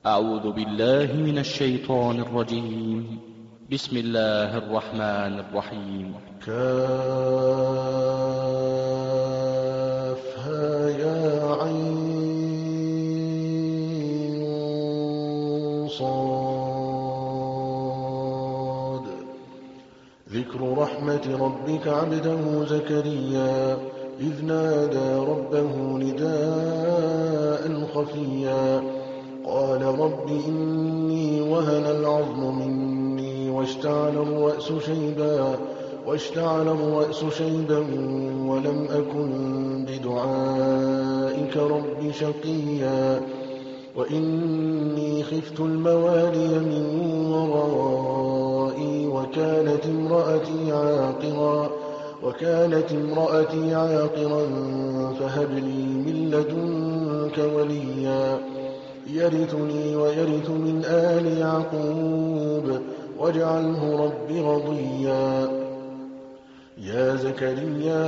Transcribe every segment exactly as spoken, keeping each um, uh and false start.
أعوذ بالله من الشيطان الرجيم. بسم الله الرحمن الرحيم. كافها يا عين صاد. ذكر رحمة ربك عبده زكريا إذ نادى ربه نداء خفيا قال رب إني وهن العظم مني واشتعل الرأس شيبا واشتعل الرأس شيبا ولم أكن بدعائك رب شقيا وإني خفت الموالي من ورائي وكانت امرأتي عاقرا وكانت امرأتي عاقرا فهب لي من لدنك وليا يرثني ويرث من آل يعقوب واجعله رب رضيا. يا زكريا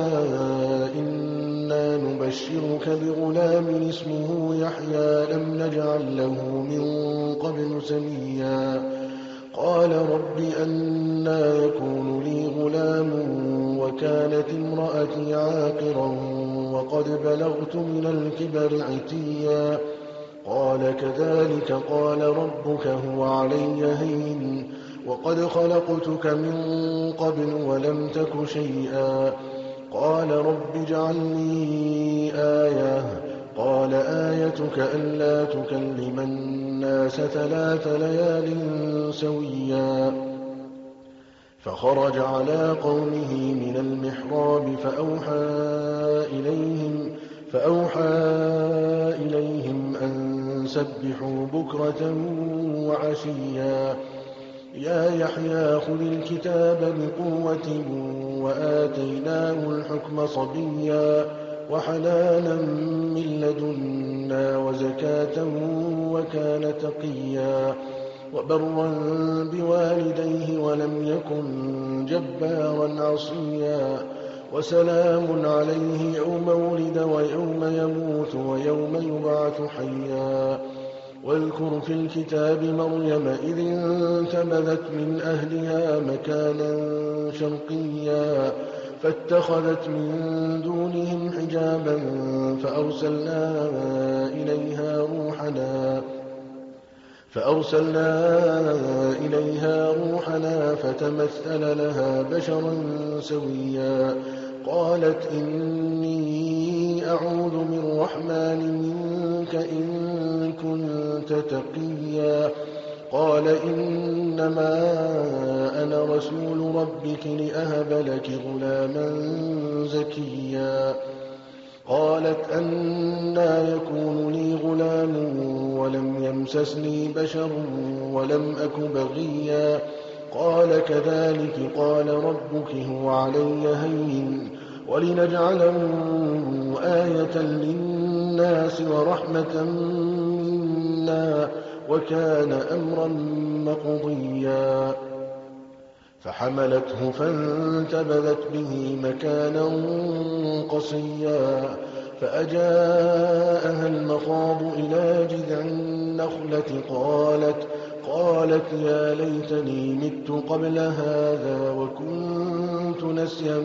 إنا نبشرك بغلام اسمه يحيى لم نجعل له من قبل سميا قال رب أنى يكون لي غلام وكانت امرأتي عاقرا وقد بلغت من الكبر عتيا قال كذلك قال ربك هو علي هين وقد خلقتك من قبل ولم تك شيئا قال رب اجعل لي آية قال آيتك ألا تكلم الناس ثلاث ليال سويا فخرج على قومه من المحراب فأوحى إليهم فأوحى إليهم أن سبحوا بكرة وعشيا يا يحيى خذ الكتاب بقوة وآتيناه الحكم صبيا وحنانا من لدنا وزكاة وكان تقيا وبرا بوالديه ولم يكن جبارا عصيا وسلام عليه يوم ولد ويوم يموت ويوم يبعث حيا واذكر في الكتاب مريم إذ انتبذت من أهلها مكانا شرقيا فاتخذت من دونهم حجابا فأرسلنا إليها روحنا فأرسلنا إليها روحنا فتمثل لها بشرا سويا قالت إني أعوذ بالرحمن منك إن كنت تقيا قال إنما أنا رسول ربك لأهب لك غلاما زكيا قالت أنى يكون لي غلام ولم يمسسني بشر ولم أك بغيا قال كذلك قال ربك هو علي هين ولنجعله آية للناس ورحمة منا وكان أمرا مقضيا فحملته فانتبذت به مكانا قصيا فأجاءها المخاض إلى جذع النخلة قالت قالت يا ليتني مت قبل هذا وكنت نسيا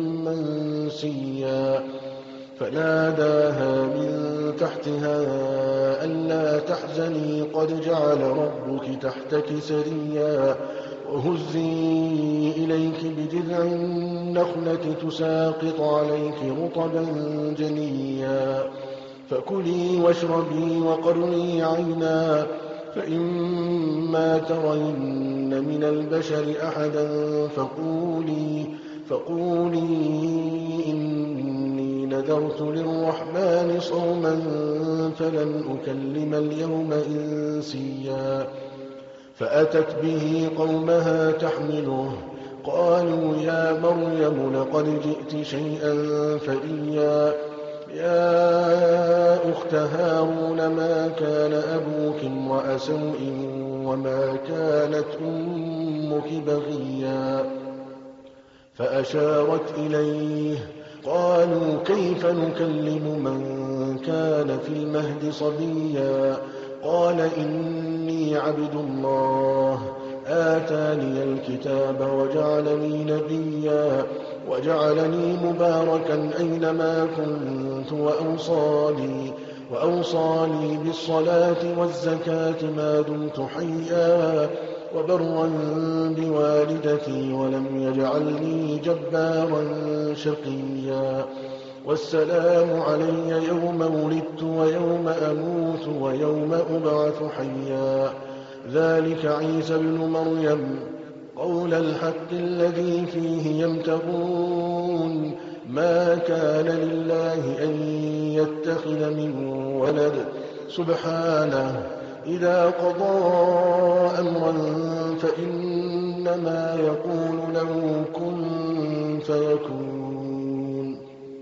منسيا فناداها من تحتها ألا تحزني قد جعل ربك تحتك سريا وهزي إليك بجذع النخلة تساقط عليك رطبا جنيا فكلي واشربي وقري عينا فإما ترين من البشر أحدا فقولي فقولي إني نذرت للرحمن صوما فلن أكلم اليوم إنسيا فأتت به قومها تحمله قالوا يا مريم لقد جئت شيئا فريا يا أخت هارون ما كان أبوك امرأ سوء وما كانت أمك بغيا فأشارت إليه قالوا كيف نكلم من كان في المهد صبيا قال إني عبد الله آتاني الكتاب وجعلني نبيا وجعلني مباركا أينما كنت وأوصاني, وأوصاني بالصلاة والزكاة ما دمت حيا وبرا بوالدتي ولم يجعلني جبارا شقيا والسلام علي يوم ولدت ويوم أموت ويوم أبعث حيا ذلك عيسى بن مريم قول الحق الذي فيه يمترون ما كان لله أن يتخذ من ولد سبحانه إذا قضى أمرا فإنما يقول له كن فيكون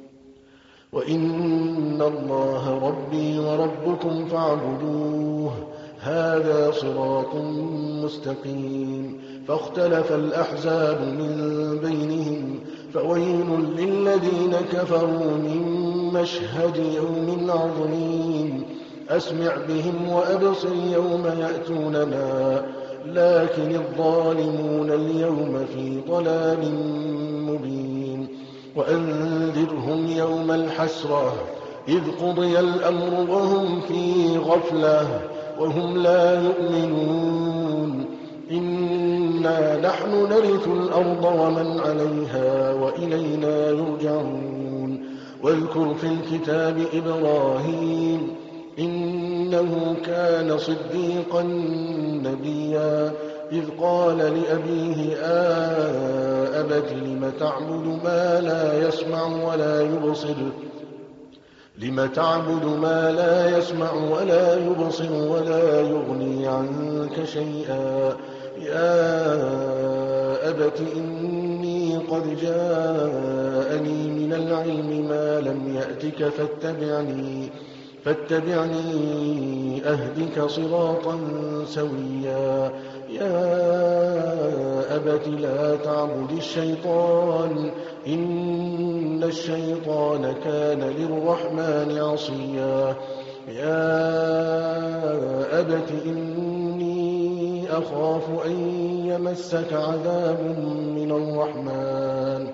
وإن الله ربي وربكم فاعبدوه هذا صراط مستقيم فاختلف الأحزاب من بينهم فويل للذين كفروا من مشهد يوم عظيم أسمع بهم وأبصر يوم يأتوننا لكن الظالمون اليوم في ضلال مبين وأنذرهم يوم الحسرة إذ قضي الأمر وهم في غفلة وهم لا يؤمنون إنا نحن نرث الأرض ومن عليها وإلينا يرجعون واذكر في الكتاب إبراهيم إنه كان صديقا نبيا إذ قال لأبيه آبت لم تعبد ما لا يسمع ولا يبصر لم تعبد ما لا يسمع ولا يبصر ولا يغني عنك شيئا يا أبت إني قد جاءني من العلم ما لم يأتك فاتبعني فاتبعني أهدك صراطا سويا يا أبت لا تعبد الشيطان إن الشيطان كان للرحمن عصيا يا أبت إني أخاف أن يمسك عذاب من الرحمن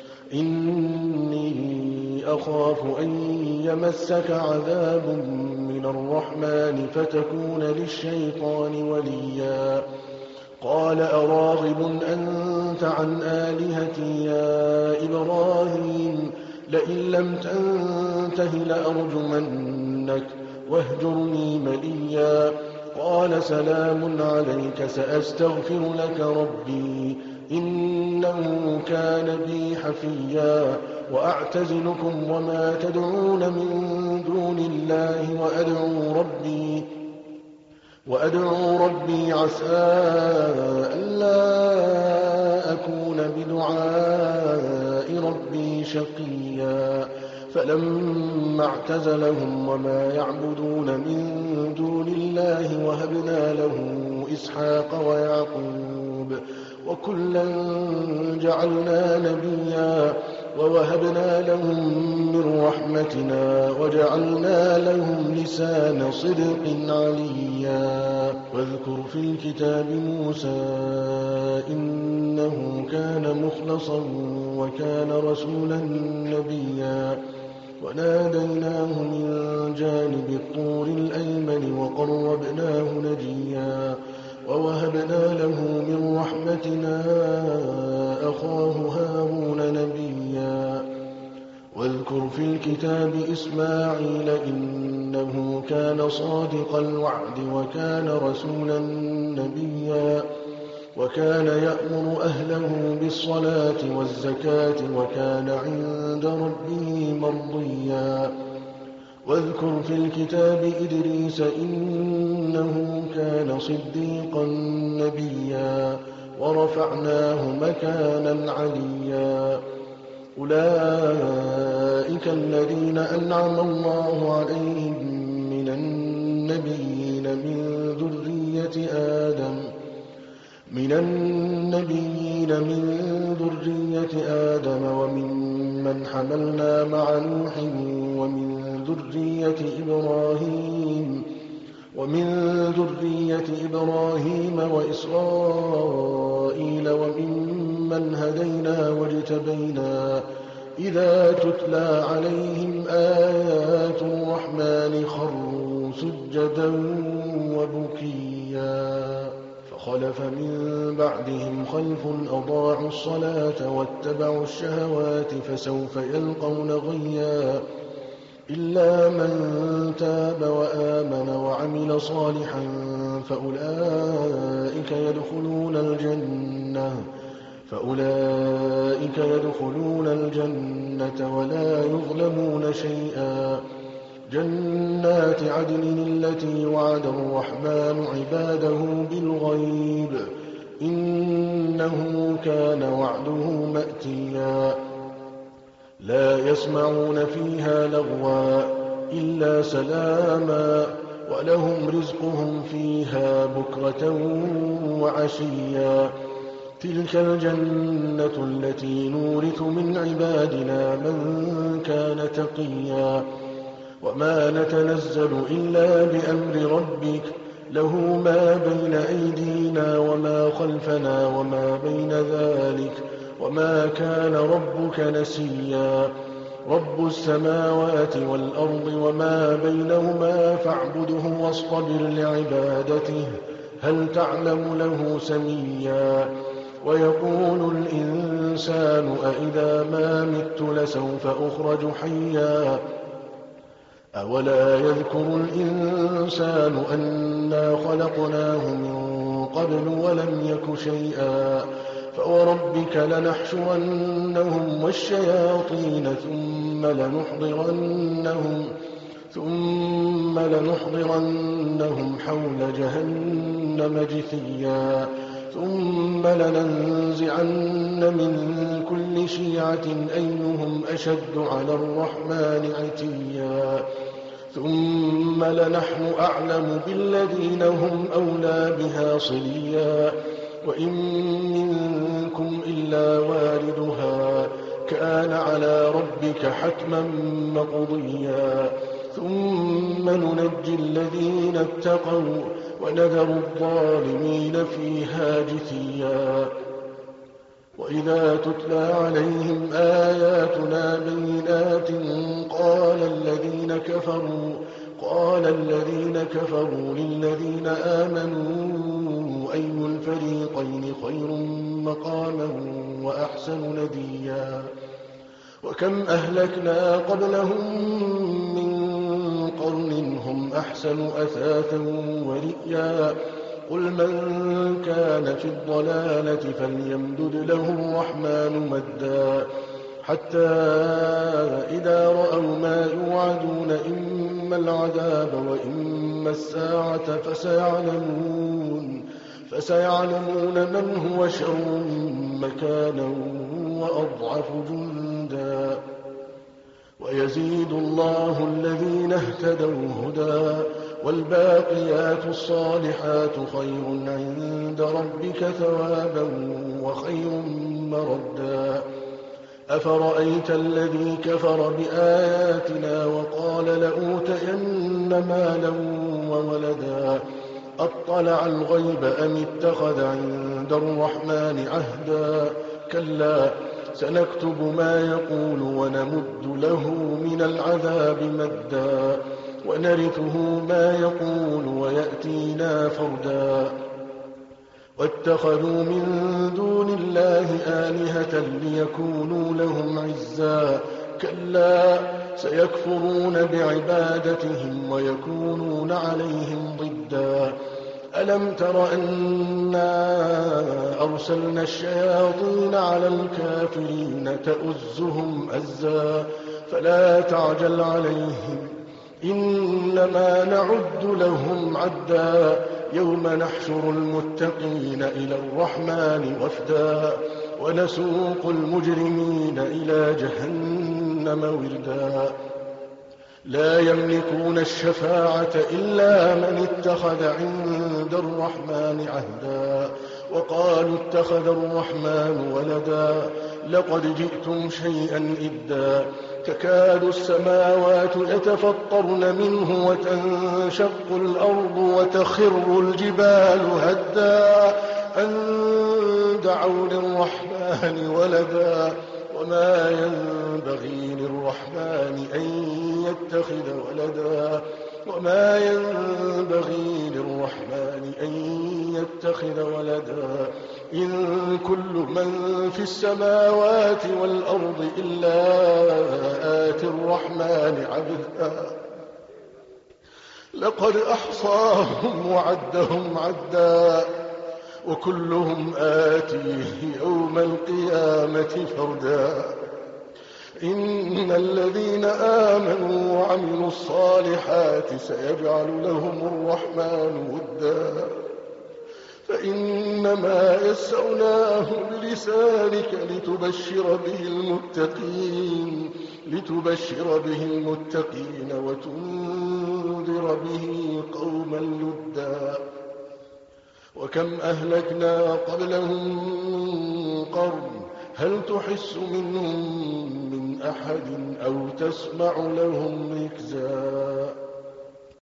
إني أخاف أن يمسك عذاب من الرحمن فتكون للشيطان وليا قال أراغب أنت عن آلهتي يا إبراهيم لئن لم تنته لأرجمنك واهجرني مليا قال سلام عليك سأستغفر لك ربي إنه كان بي حفيا وأعتزلكم وما تدعون من دون الله وأدعو ربي وأدعو ربي عسى ألا أكون بدعاء ربي شقيا فلما اعتزلهم وما يعبدون من دون الله وهبنا له إسحاق ويعقوب وكلا جعلنا نبيا ووهبنا لهم من رحمتنا وجعلنا لهم لسان صدق عليا واذكر في الكتاب موسى إنه كان مخلصا وكان رسولا نبيا وناديناه من جانب الطور الأيمن وقربناه نجيا ووهبنا له من رحمتنا أخاه هارون نبيا واذكر في الكتاب إسماعيل إنه كان صادق الوعد وكان رسولا نبيا وكان يأمر أهله بالصلاة والزكاة وكان عند ربه مرضيا واذكر في الكتاب إدريس إنه كان صديقا نبيا ورفعناه مكانا عليا أولئك الذين أنعم الله عليهم من النبيين من ذرية آدم من النبيين من ذرية آدم وممن حملنا مع نوح ومن ذرية إبراهيم ومن ذرية إبراهيم وإسرائيل وممن هدينا واجتبينا إذا تتلى عليهم آيات الرحمن خروا سجدا وبكيا فخلف من بعدهم خلف أضاعوا الصلاة واتبعوا الشهوات فسوف يلقون غيا إلا من تاب وآمن وعمل صالحا فأولئك يدخلون الجنة فأولئك يدخلون الجنة ولا يظلمون شيئا جنات عدن التي وعد الرحمن عباده بالغيب إنه كان وعده مأتيا لا يسمعون فيها لغوا إلا سلاما ولهم رزقهم فيها بكرة وعشيا تلك الجنة التي نورث من عبادنا من كان تقيا وما نتنزل إلا بأمر ربك له ما بين أيدينا وما خلفنا وما بين ذلك وما كان ربك نسيا رب السماوات والأرض وما بينهما فاعبده واصطبر لعبادته هل تعلم له سميا ويقول الإنسان أإذا ما مت لسوف أخرج حيا أولا يذكر الإنسان أنا خلقناه من قبل ولم يك شيئا فوربك لنحشرنهم والشياطين ثم لنحضرنهم ثم لنحضرنهم حول جهنم جثيا ثم لننزعن من كل شيعة أيهم أشد على الرحمن عتيا ثم لنحن أعلم بالذين هم أولى بها صليا وإن منكم إلا واردها كان على ربك حتما مقضيا ثم ننجي الذين اتقوا ونذر الظالمين فيها جثيا وإذا تتلى عليهم آياتنا بينات قال الذين كفروا قال الذين كفروا للذين آمنوا أي الفريقين خير مقاما وأحسن نديا وكم أهلكنا قبلهم من قرن هم أحسن أثاثا ورئيا قل من كان في الضلالة فليمدد له الرحمن مدا حتى إذا رأوا ما يوعدون إما العذاب وإما الساعة فسيعلمون فسيعلمون من هو شر مكانا وأضعف جندا ويزيد الله الذين اهتدوا هدى والباقيات الصالحات خير عند ربك ثوابا وخير مردا أفرأيت الذي كفر بآياتنا وقال لأوتين مالا وولدا أطلع الغيب أم اتخذ عند الرحمن عهدا كلا سنكتب ما يقول ونمد له من العذاب مدا ونرثه ما يقول ويأتينا فردا واتخذوا من دون الله آلهة ليكونوا لهم عزا كلا سيكفرون بعبادتهم ويكونون عليهم ضدا ألم تر أنا أرسلنا الشياطين على الكافرين تؤزهم أزا فلا تعجل عليهم إنما نعد لهم عدا يوم نحشر المتقين إلى الرحمن وفدا ونسوق المجرمين إلى جهنم وردا لا يملكون الشفاعة إلا من اتخذ عند الرحمن عهدا وقالوا اتخذ الرحمن ولدا لقد جئتم شيئا إدا تكاد السماوات يتفطرن منه وتنشق الأرض وتخر الجبال هدا أن دعوا للرحمن ولدا وما ينبغي للرحمن أن يتخذ ولدا وما ينبغي للرحمن أن يتخذ ولدا إن كل من في السماوات والأرض إلا آتي الرحمن عبدا لقد أحصاهم وعدهم عدا وكلهم آتيه يوم القيامة فردا إن الذين آمنوا وعملوا الصالحات سيجعل لهم الرحمن ودا فإنما يسرناه بلسانك لتبشر به المتقين لتبشر به المتقين وتنذر به قوما لدا وكم أهلكنا قبلهم من قرن هل تحس منهم من أحد أو تسمع لهم ركزا